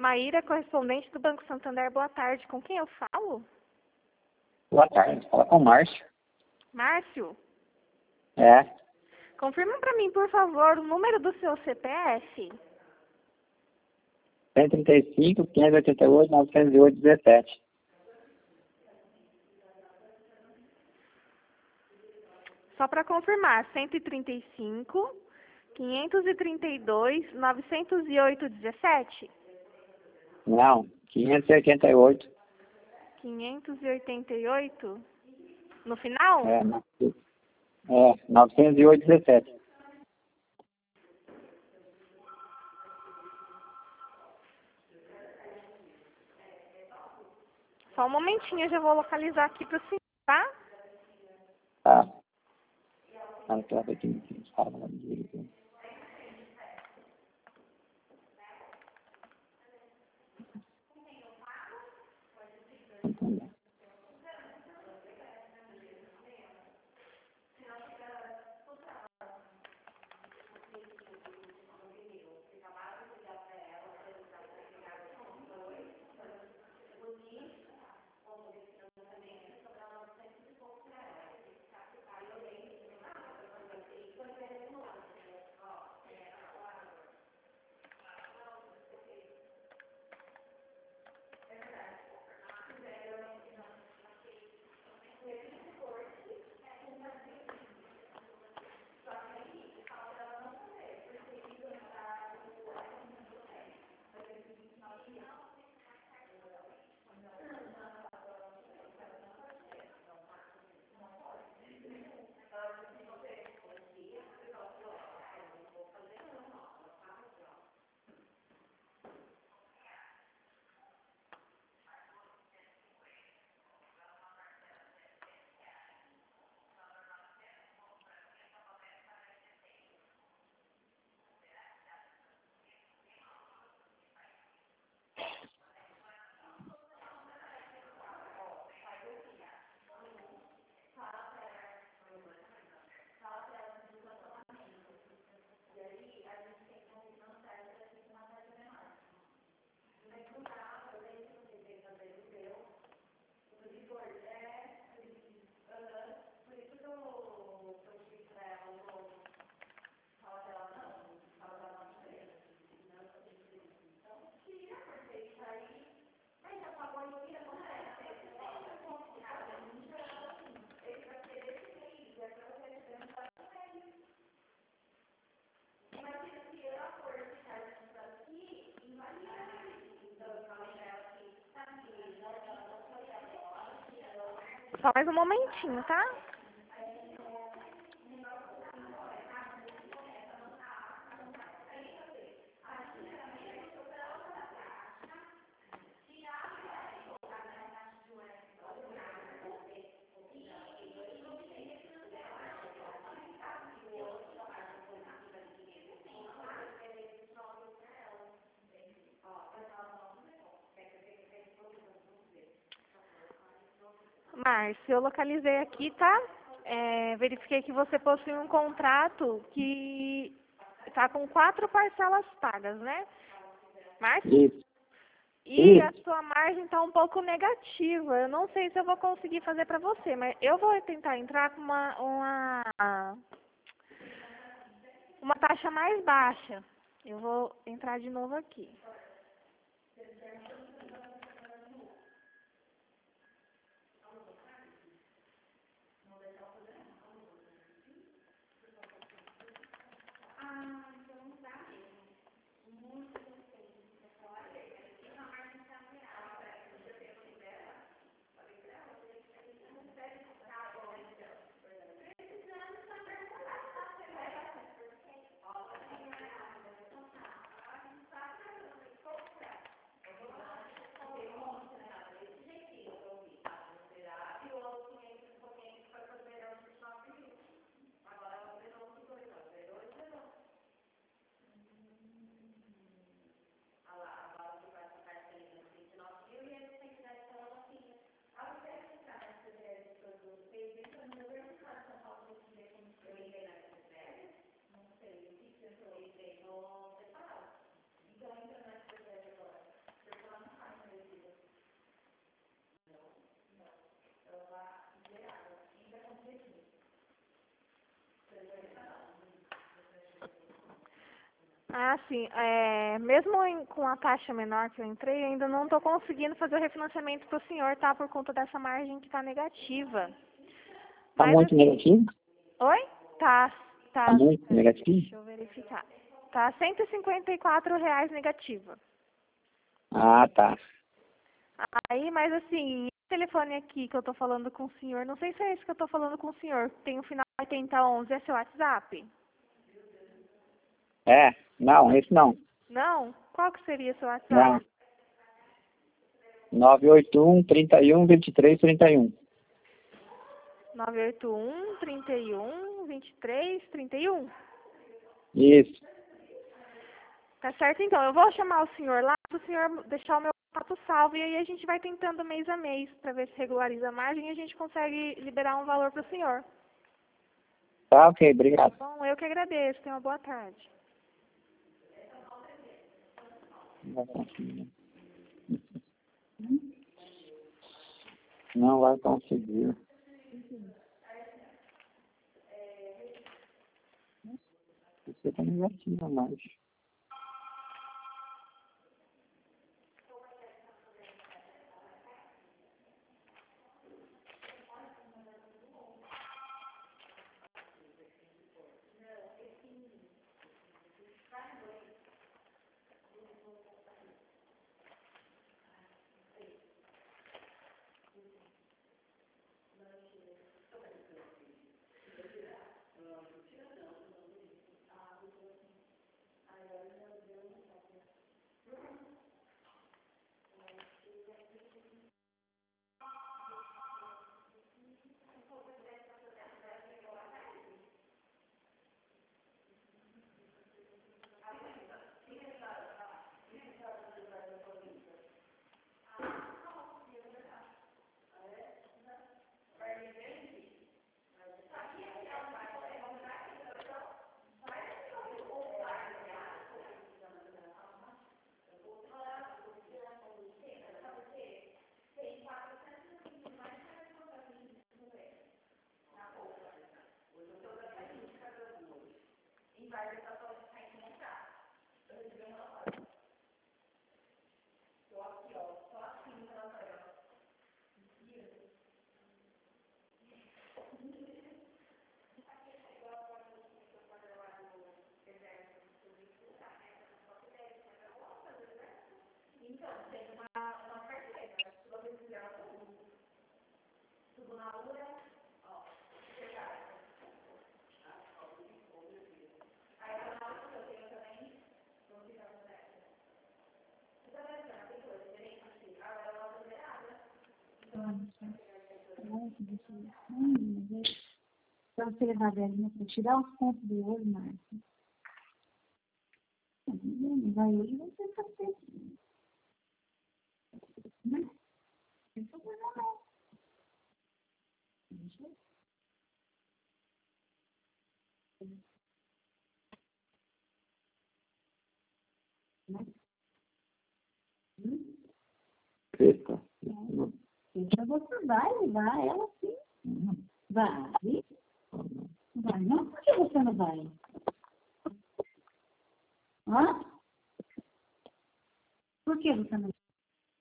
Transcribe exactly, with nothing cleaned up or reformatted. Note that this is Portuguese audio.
Maíra, correspondente do Banco Santander. Boa tarde. Com quem eu falo? Boa tarde. Fala com o Márcio. Márcio? É. Confirma para mim, por favor, o número do seu C P F. cento e trinta e cinco, quinhentos e oitenta e oito, novecentos e oito, dezessete. Só para confirmar, cento e trinta e cinco, quinhentos e trinta e dois, novecentos e oito, dezessete? Não, quinhentos e oitenta e oito. quinhentos e oitenta e oito? No final? É, no- é novecentos e oito, dezessete. Só um momentinho, eu já vou localizar aqui para o senhor, tá? Tá. Tá, tá, aqui no fim, fala, vamos ver aqui. Entendeu? Só mais um momentinho, tá? Márcio, eu localizei aqui, tá? É, verifiquei que você possui um contrato que está com quatro parcelas pagas, né? Márcio? Isso. E a Isso. sua margem está um pouco negativa. Eu não sei se eu vou conseguir fazer para você, mas eu vou tentar entrar com uma, uma, uma taxa mais baixa. Eu vou entrar de novo aqui. Ah, sim. É, mesmo em- com a taxa menor que eu entrei, eu ainda não estou conseguindo fazer o refinanciamento para o senhor, tá? Por conta dessa margem que está negativa. Tá Mas muito assim... negativo? Oi? Tá, Tá tá. muito Peraí, negativo? deixa eu verificar. Tá cento e cinquenta e quatro reais negativa. Ah, tá. Aí, mas assim, esse telefone aqui que eu tô falando com o senhor, não sei se é esse que eu tô falando com o senhor, tem o final oitenta onze, é seu WhatsApp? É, não, esse não. Não? Qual que seria seu Não. WhatsApp? nove oito um, trinta e um, vinte e três, trinta e um. nove oito um, trinta e um, vinte e três, trinta e um. Isso. Tá certo, então. Eu vou chamar o senhor lá, para o senhor deixar o meu contato salvo, e aí a gente vai tentando mês a mês, para ver se regulariza a margem e a gente consegue liberar um valor para o senhor. Tá, ok, obrigado. Bom, eu que agradeço. Tenha uma boa tarde. Não vai conseguir. Não vai conseguir. Você tá negativa, mas... Para você levar a velhinha para tirar os pontos do olho, Márcia. Vai hoje, vai ser fazer. Né? Isso foi normal. Eita. Deixa você vai levar ela sim. Vai. Vai, não? Por que você não vai? Hã? Por que você não vai?